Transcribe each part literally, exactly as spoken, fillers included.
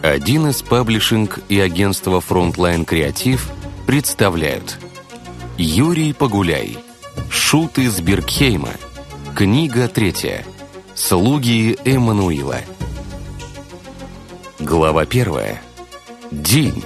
Один из паблишинг и агентства Frontline Creative представляют Юрий Погуляй. Шут из Бергхейма. Книга третья. Слуги Эммануила. Глава первая. День.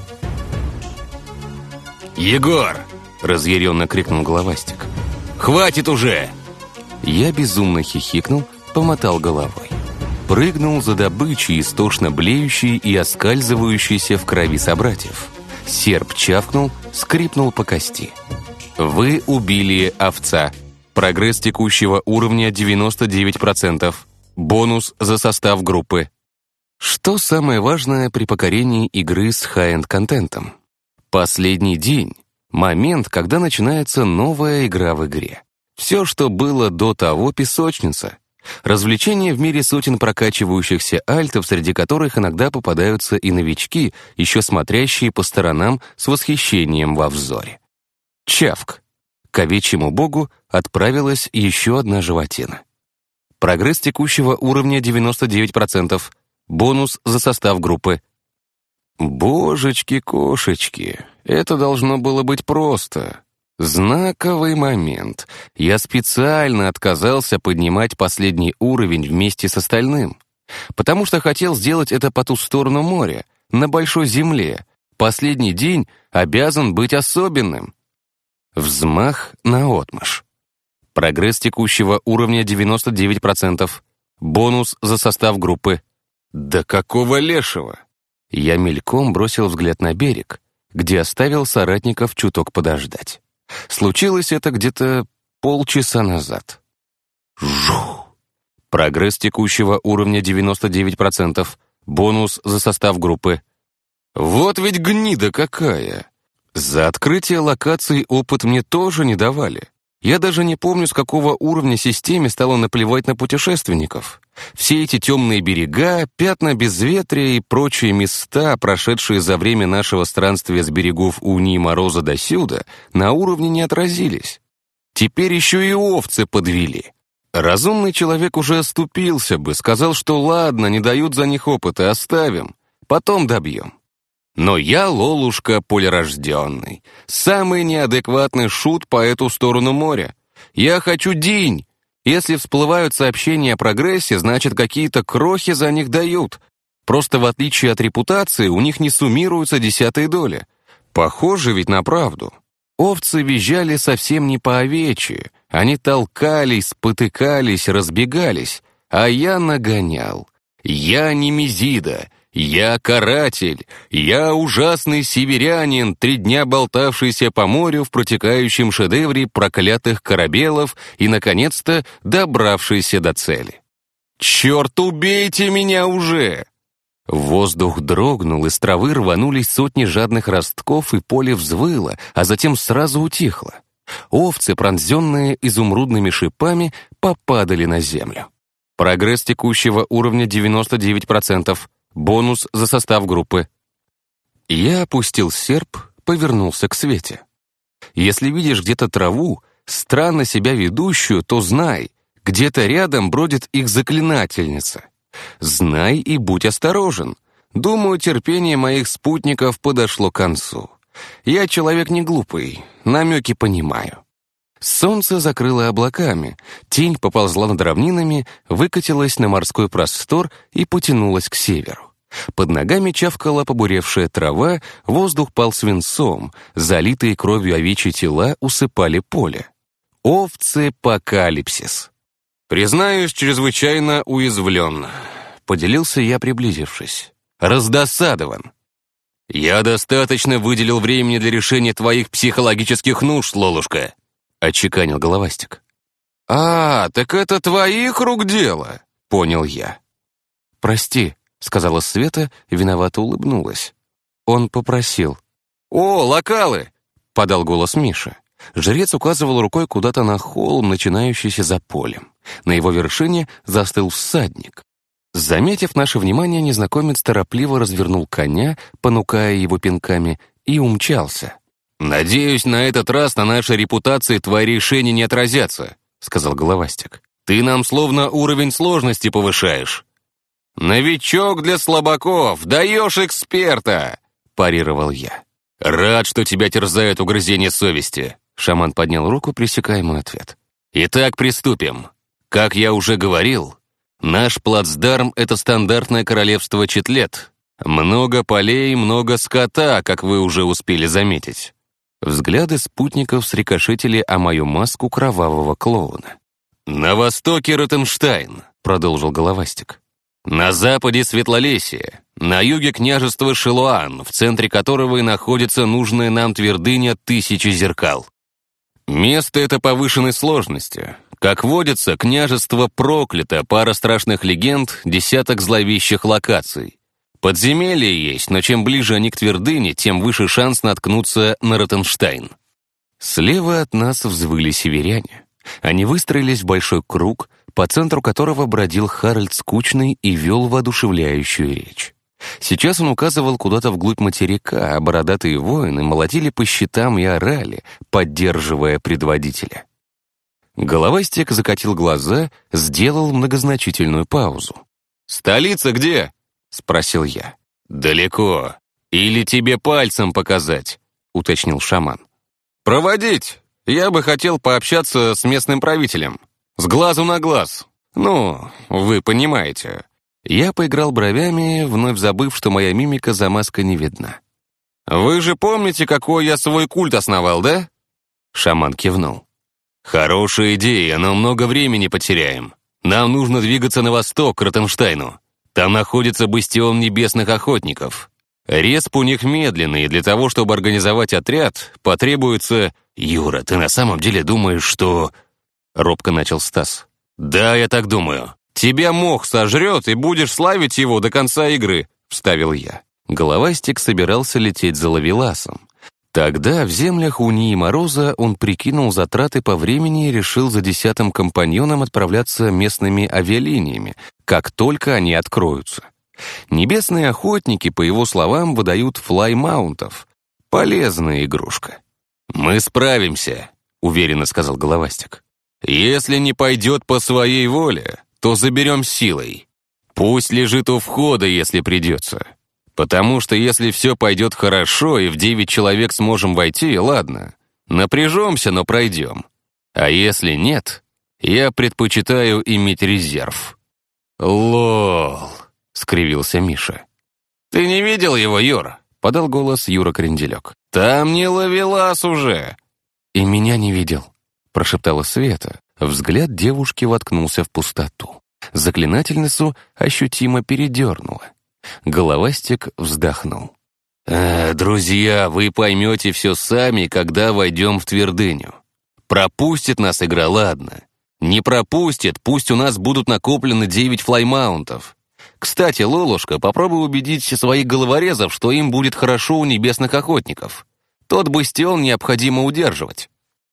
«Егор!» — разъяренно крикнул Головастик. «Хватит уже!» Я безумно хихикнул, помотал головой. Прыгнул за добычей, истошно блеющей и оскальзывающейся в крови собратьев. Серп чавкнул, скрипнул по кости. Вы убили овца. Прогресс текущего уровня девяносто девять процентов. Бонус за состав группы. Что самое важное при покорении игры с хай-энд контентом? Последний день. Момент, когда начинается новая игра в игре. Все, что было до того, песочница. Развлечение в мире сотен прокачивающихся альтов, среди которых иногда попадаются и новички, еще смотрящие по сторонам с восхищением во взоре. Чавк. К овечьему богу отправилась еще одна животина. Прогресс текущего уровня девяносто девять процентов. Бонус за состав группы. Божечки-кошечки, это должно было быть просто. Знаковый момент. Я специально отказался поднимать последний уровень вместе с остальным, потому что хотел сделать это по ту сторону моря, на большой земле. Последний день обязан быть особенным. Взмах наотмашь. Прогресс текущего уровня девяносто девять процентов. Бонус за состав группы. Да какого лешего? Я мельком бросил взгляд на берег, где оставил соратников чуток подождать. Случилось это где-то полчаса назад. Жух! Прогресс текущего уровня девяносто девять процентов. Бонус за состав группы. Вот ведь гнида какая! За открытие локаций опыт мне тоже не давали. Я даже не помню, с какого уровня системе стало наплевать на путешественников. Все эти темные берега, пятна безветрия и прочие места, прошедшие за время нашего странствия с берегов Унии Мороза до сюда, на уровне не отразились. Теперь еще и овцы подвели. Разумный человек уже оступился бы, сказал, что ладно, не дают за них опыта, оставим, потом добьем. Но я, Лолушка, полярожденный, самый неадекватный шут по эту сторону моря. Я хочу день. Если всплывают сообщения о прогрессе, значит, какие-то крохи за них дают. Просто в отличие от репутации, у них не суммируются десятые доли. Похоже ведь на правду. Овцы визжали совсем не по-овечьи. Они толкались, спотыкались, разбегались. А я нагонял. Я Немезида. Я каратель, я ужасный северянин, три дня болтавшийся по морю в протекающем шедевре проклятых корабелов и, наконец-то, добравшийся до цели. Черт, убейте меня уже! Воздух дрогнул, из травы рванулись сотни жадных ростков, и поле взвыло, а затем сразу утихло. Овцы, пронзенные изумрудными шипами, попадали на землю. Прогресс текущего уровня девяносто девять процентов. Бонус за состав группы. Я опустил серп, повернулся к Свете. Если видишь где-то траву, странно себя ведущую, то знай, где-то рядом бродит их заклинательница. Знай и будь осторожен. Думаю, терпение моих спутников подошло к концу. Я человек не глупый, намеки понимаю. Солнце закрыло облаками, тень поползла над равнинами, выкатилась на морской простор и потянулась к северу. Под ногами чавкала побуревшая трава, воздух пал свинцом, залитые кровью овечьи тела усыпали поле. Овцы-покалипсис. «Признаюсь, чрезвычайно уязвлен», — поделился я, приблизившись. «Раздосадован. Я достаточно выделил времени для решения твоих психологических нужд, Лолушка», — отчеканил Головастик. «А, так это твоих рук дело», — понял я. «Прости», — сказала Света и виновато улыбнулась. Он попросил. «О, локалы!» — подал голос Миша. Жрец указывал рукой куда-то на холм, начинающийся за полем. На его вершине застыл всадник. Заметив наше внимание, незнакомец торопливо развернул коня, понукая его пинками, и умчался. «Надеюсь, на этот раз на нашей репутации твои решения не отразятся», — сказал Головастик. «Ты нам словно уровень сложности повышаешь». «Новичок для слабаков, даешь эксперта!» — парировал я. «Рад, что тебя терзает угрызение совести», — шаман поднял руку, пресекая мой ответ. «Итак, приступим. Как я уже говорил, наш плацдарм — это стандартное королевство Четлет. Много полей, много скота, как вы уже успели заметить». Взгляды спутников срикошетили о мою маску кровавого клоуна. «На востоке Ротенштайн», — продолжил Головастик. «На западе Светлолесье, на юге княжество Шилуан, в центре которого и находится нужная нам твердыня Тысячи Зеркал. Место это повышенной сложности. Как водится, княжество проклято, пара страшных легенд, десяток зловещих локаций. Подземелья есть, но чем ближе они к твердыне, тем выше шанс наткнуться на Ротенштайн». Слева от нас взвыли северяне. Они выстроились в большой круг, по центру которого бродил Харальд Скучный и вел воодушевляющую речь. Сейчас он указывал куда-то вглубь материка, а бородатые воины молотили по щитам и орали, поддерживая предводителя. Головастик закатил глаза, сделал многозначительную паузу. «Столица где?» — спросил я. «Далеко. Или тебе пальцем показать?» — уточнил шаман. «Проводить. Я бы хотел пообщаться с местным правителем. С глазу на глаз. Ну, вы понимаете». Я поиграл бровями, вновь забыв, что моя мимика за маской не видна. «Вы же помните, какой я свой культ основал, да?» Шаман кивнул. «Хорошая идея, но много времени потеряем. Нам нужно двигаться на восток, к Ротенштайну. Там находится бастион небесных охотников. Респ у них медленный, и для того, чтобы организовать отряд, потребуется...» «Юра, ты на самом деле думаешь, что...» Робко начал Стас. «Да, я так думаю. Тебя мох сожрет, и будешь славить его до конца игры», — вставил я. Головастик собирался лететь за Ловеласом. Тогда в землях Унии Мороза он прикинул затраты по времени и решил за десятым компаньоном отправляться местными авиалиниями, как только они откроются. Небесные охотники, по его словам, выдают флаймаунтов. Полезная игрушка. «Мы справимся», — уверенно сказал Головастик. «Если не пойдет по своей воле, то заберем силой. Пусть лежит у входа, если придется. Потому что если все пойдет хорошо и в девять человек сможем войти, ладно. Напряжемся, но пройдем. А если нет, я предпочитаю иметь резерв». «Лол», — скривился Миша. «Ты не видел его, Юр?» — подал голос Юра Кренделек. «Там не Ловелас уже». «И меня не видел», — прошептала Света. Взгляд девушки воткнулся в пустоту. Заклинательницу ощутимо передернуло. Головастик вздохнул. «Э, «Друзья, вы поймете все сами, когда войдем в твердыню. Пропустит нас игра, ладно. Не пропустит, пусть у нас будут накоплены девять флаймаунтов. Кстати, Лолушка, попробуй убедить своих головорезов, что им будет хорошо у небесных охотников. Тот бастион необходимо удерживать».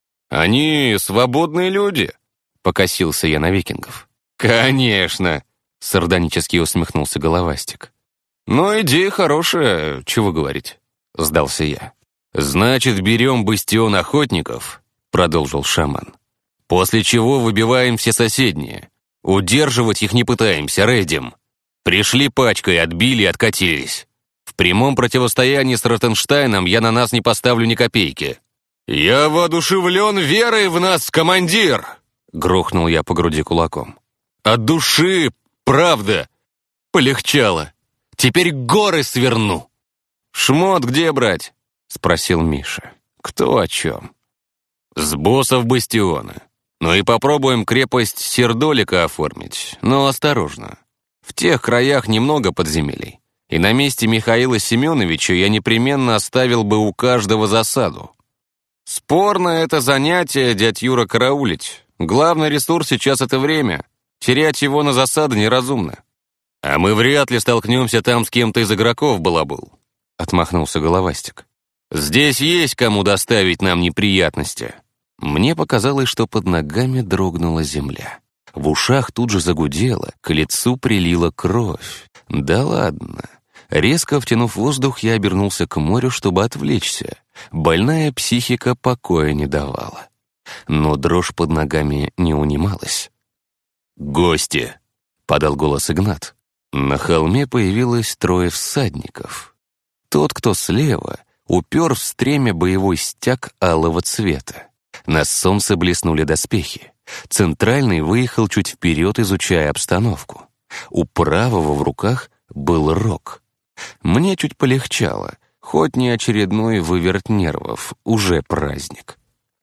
«Они свободные люди», — покосился я на викингов. «Конечно», — сардонически усмехнулся Головастик. «Но идея хорошая, чего говорить», — сдался я. «Значит, берем бастион охотников», — продолжил шаман. «После чего выбиваем все соседние. Удерживать их не пытаемся, рейдим. Пришли пачкой, отбили и откатились. В прямом противостоянии с Ротенштайном я на нас не поставлю ни копейки». «Я воодушевлен верой в нас, командир!» — грохнул я по груди кулаком. «От души, правда, полегчало. Теперь горы сверну». «Шмот где брать?» — спросил Миша. «Кто о чем?» «С боссов бастиона. Ну и попробуем крепость Сердолика оформить, но осторожно. В тех краях немного подземелий, и на месте Михаила Семеновича я непременно оставил бы у каждого засаду. Спорно это занятие, дядь Юра, караулить. Главный ресурс сейчас — это время. Терять его на засады неразумно». «А мы вряд ли столкнемся там с кем-то из игроков, балабул», — отмахнулся Головастик. «Здесь есть кому доставить нам неприятности». Мне показалось, что под ногами дрогнула земля. В ушах тут же загудело, к лицу прилила кровь. Да ладно. Резко втянув воздух, я обернулся к морю, чтобы отвлечься. Больная психика покоя не давала. Но дрожь под ногами не унималась. «Гости!» — подал голос Игнат. На холме появилось трое всадников. Тот, кто слева, упер в стремя боевой стяг алого цвета. На солнце блеснули доспехи. Центральный выехал чуть вперед, изучая обстановку. У правого в руках был рог. Мне чуть полегчало, хоть не очередной выверт нервов, уже праздник.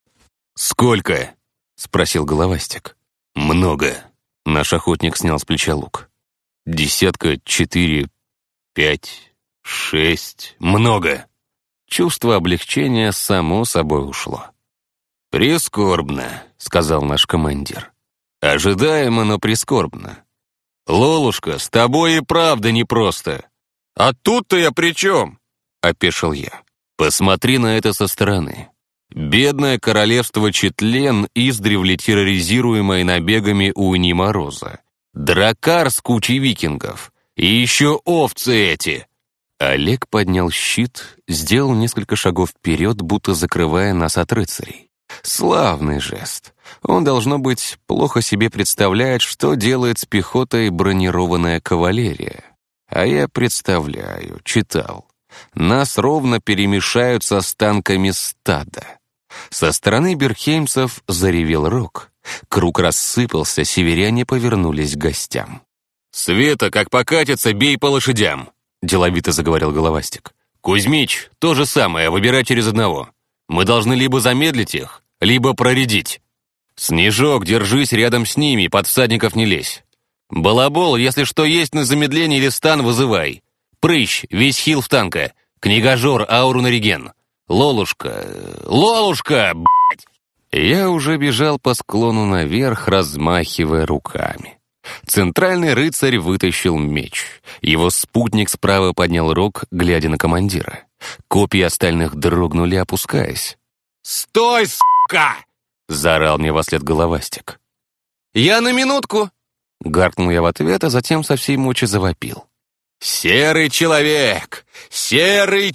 «Сколько?» — спросил Головастик. «Много». Наш охотник снял с плеча лук. «Десятка, четыре, пять, шесть. Много». Чувство облегчения само собой ушло. «Прискорбно», — сказал наш командир. «Ожидаемо, но прискорбно. Лолушка, с тобой и правда непросто». «А тут-то я при чем?» — опешил я. «Посмотри на это со стороны. Бедное королевство Четлен, издревле терроризируемое набегами Уни Мороза. Дракар с кучей викингов. И еще овцы эти». Олег поднял щит, сделал несколько шагов вперед, будто закрывая нас от рыцарей. Славный жест. Он, должно быть, плохо себе представляет, что делает с пехотой бронированная кавалерия. А я представляю, читал. Нас ровно перемешают с останками стада. Со стороны берхеймцев заревел рог. Круг рассыпался, северяне повернулись к гостям. «Света, как покатится, бей по лошадям», — деловито заговорил Головастик. «Кузьмич, то же самое, выбирай через одного. Мы должны либо замедлить их, либо проредить. Снежок, держись рядом с ними, под всадников не лезь. Балабол, если что есть на замедление или стан, вызывай. Прыщ, весь хил в танка. Книгожор, ауру на реген. Лолушка, Лолушка, б***ь!» Я уже бежал по склону наверх, размахивая руками. Центральный рыцарь вытащил меч. Его спутник справа поднял рог, глядя на командира. Копья остальных дрогнули, опускаясь. «Стой, сука!» — заорал мне вслед Головастик. «Я на минутку!» — гаркнул я в ответ, а затем со всей мочи завопил. «Серый человек! Серый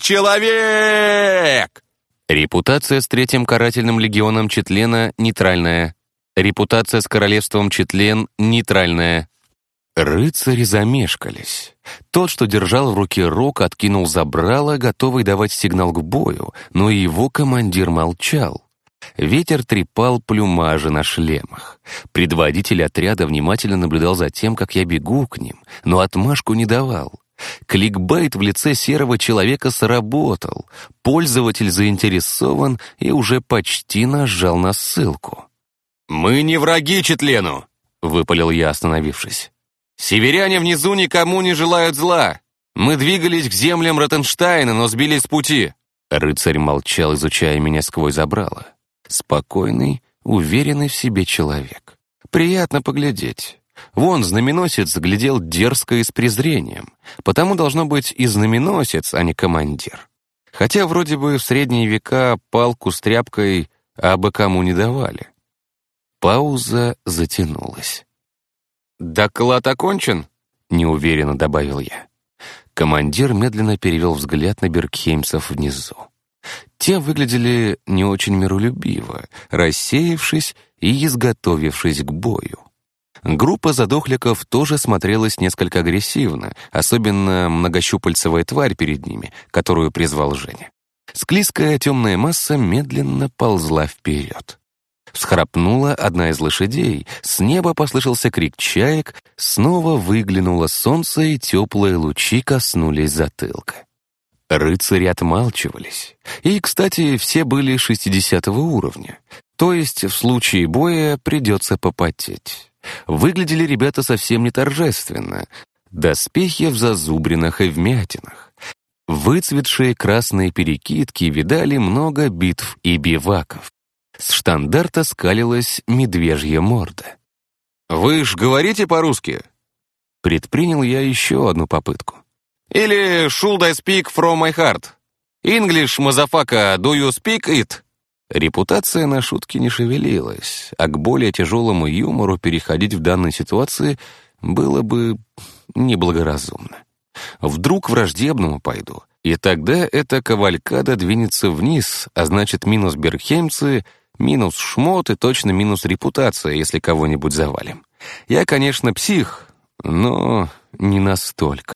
человек!» Репутация с третьим карательным легионом Четлена нейтральная. Репутация с королевством Четлен нейтральная. Рыцари замешкались. Тот, что держал в руке рог, откинул забрало, готовый давать сигнал к бою, но его командир молчал. Ветер трепал плюмажи на шлемах. Предводитель отряда внимательно наблюдал за тем, как я бегу к ним, но отмашку не давал. Кликбейт в лице серого человека сработал. Пользователь заинтересован и уже почти нажал на ссылку. «Мы не враги Четлену!» — выпалил я, остановившись. «Северяне внизу никому не желают зла. Мы двигались к землям Ротенштайна, но сбились с пути». Рыцарь молчал, изучая меня сквозь забрало. Спокойный, уверенный в себе человек. Приятно поглядеть. Вон знаменосец глядел дерзко и с презрением. Потому должно быть и знаменосец, а не командир. Хотя вроде бы в средние века палку с тряпкой абы кому не давали. Пауза затянулась. «Доклад окончен?» — неуверенно добавил я. Командир медленно перевел взгляд на бергхеймцев внизу. Те выглядели не очень миролюбиво, рассеявшись и изготовившись к бою. Группа задохликов тоже смотрелась несколько агрессивно, особенно многощупальцевая тварь перед ними, которую призвал Женя. Склизкая темная масса медленно ползла вперед. Всхрапнула одна из лошадей, с неба послышался крик чаек, снова выглянуло солнце, и теплые лучи коснулись затылка. Рыцари отмалчивались. И, кстати, все были шестидесятого уровня. То есть в случае боя придется попотеть. Выглядели ребята совсем не торжественно. Доспехи в зазубринах и вмятинах. Выцветшие красные перекидки видали много битв и биваков. С штандарта скалилась медвежья морда. «Вы ж говорите по-русски?» Предпринял я еще одну попытку. «Или should I speak from my heart? English, motherfucker, do you speak it?» Репутация на шутки не шевелилась, а к более тяжелому юмору переходить в данной ситуации было бы неблагоразумно. Вдруг враждебному пойду, и тогда эта кавалькада двинется вниз, а значит минус бергхеймцы, минус шмот и точно минус репутация, если кого-нибудь завалим. Я, конечно, псих, но не настолько.